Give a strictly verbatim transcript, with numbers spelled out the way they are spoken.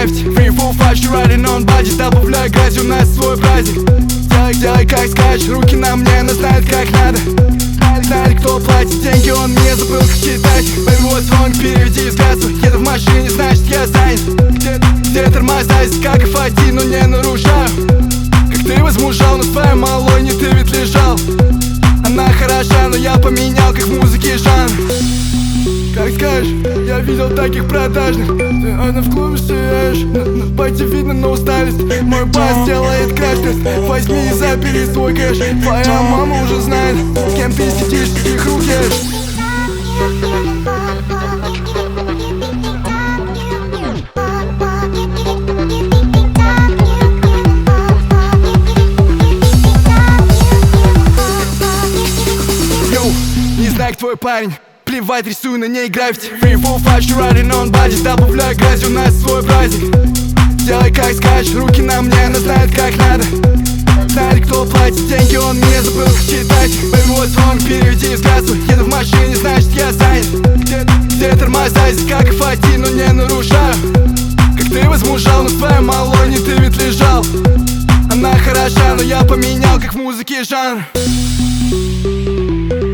граффити. Free full five, she riding on budget. Добавляй грязь, у нас свой праздник. Делай, делай как скажешь, руки на мне, но знает как надо. Знает, кто платит деньги, он мне забыл как читать. Baby, what's wrong, переведи из газу. Еду в машине, значит я занят. Где, где тормоза, есть как эф один, но не нарушаю. Как ты возмужал, но с твоей малой не ты ведь лежал. Она хороша, но я поменял, как в музыке жанр. Как скажешь, я видел таких продажных. Ты она в клубе стоишь, на, на пати видно на усталость. Мой бас делает краш-тест. Возьми и забери свой кэш. Твоя мама уже знает, с кем ты сидишь, их руки. Йоу, не знаю, кто твой парень. Плевать, рисую на ней граффити. Free full five, she riding on budget. Добавляй грязь, у нас свой праздник. Делай как скажешь, руки на мне, она знает как надо. Знает, кто платит деньги, он мне забыл как читать. Baby, what's wrong, переведи из газу. Еду в машине, значит я занят. Где, где тормоза, есть как эф один, но не нарушаю. Как ты возмужал, но с твоей малой не ты ведь лежал. Она хороша, но я поменял, как в музыке жанр.